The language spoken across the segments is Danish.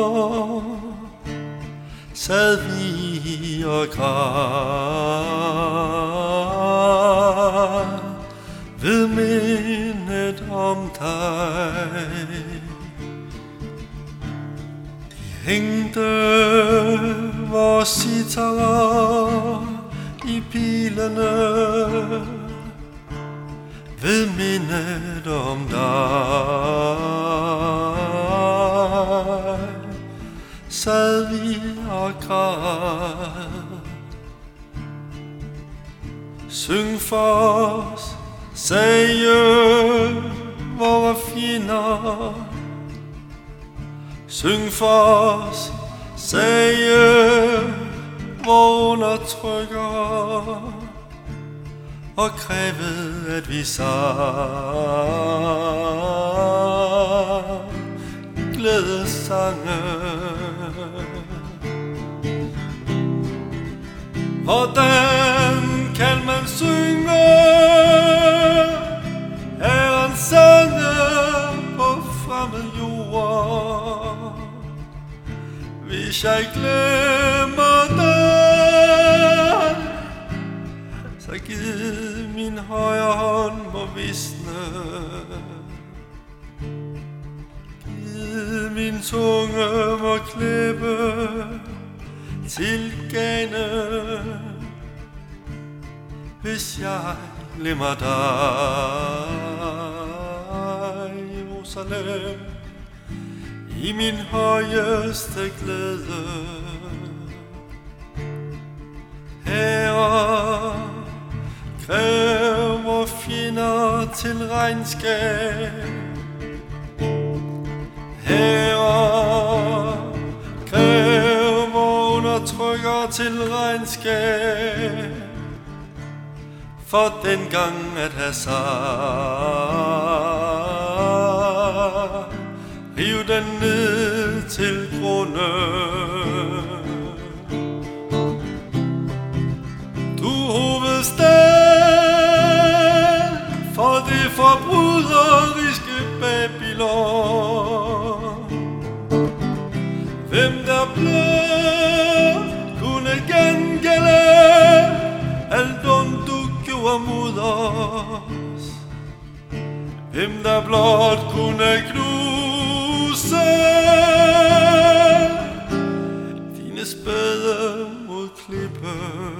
sad vi og græd ved mindet om dig. De hængte vores sitarer i pilerne ved mindet om dig. Sad vi og græd. Syng for os, sagde vore fjender. Syng for os, sagde vore undertrykker, og krævede, at vi sang glædesange. Hvordan kan man synge Herrens sange på fremmed jord, hvis jeg glemmer dig? Så giv min højre hånd må visne, giv min tunge må klippe til gane, hvis jeg glemmer dig, Jerusalem, i min højeste glæde. Herre, kræv vor fjender til regnskab. Herre, kræv vor undertrykker til regnskab, for den gang at have sagt, riv den ned til grunde. Du hovedstad for det forbryderiske Babylon, hvem der blot kunne gengælde alt ondt du gjorde mod os, hvem der blot kunne knuse dine spæde mod klippe.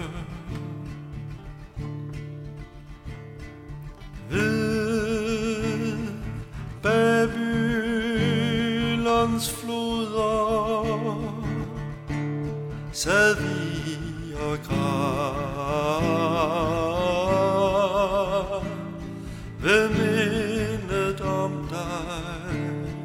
Ved Babylons floder sad vi og græd ved mindet om dig.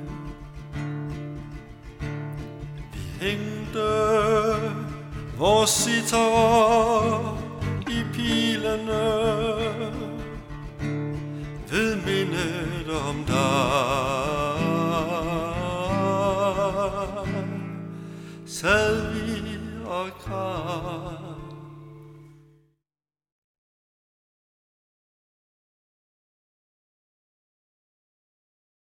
Vi hængte vores sitarer i pilerne ved mindet om dig.